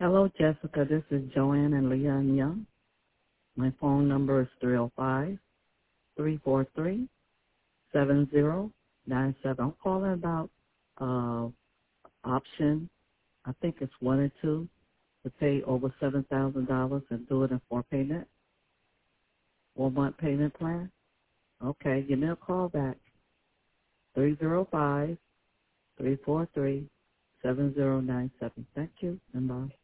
Hello, Jessica. This is Joanne and Leon Young. My phone number is 305-343-7097. I'm calling about option, I think it's 1 or 2, to pay over $7,000 and do it in 4 month payment plan. Okay, give me a call back, 305-343-7097. Thank you, and bye.